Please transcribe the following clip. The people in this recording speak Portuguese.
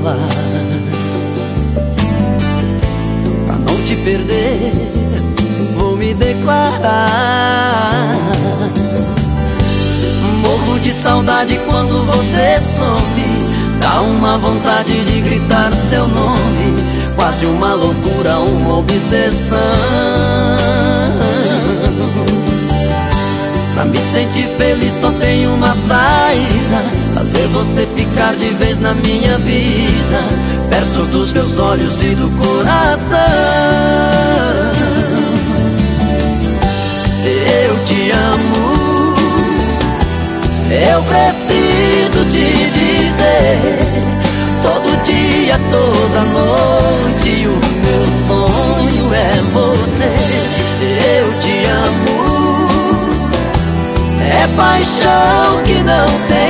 falar. Pra não te perder, vou me declarar. Morro de saudade quando você some. Dá uma vontade de gritar seu nome, quase uma loucura, uma obsessão. Pra me sentir feliz só tem uma saída: fazer você ficar de vez na minha vida, perto dos meus olhos e do coração. Eu te amo, eu preciso te dizer, todo dia, toda noite, o meu sonho é você. Eu te amo, é paixão que não tem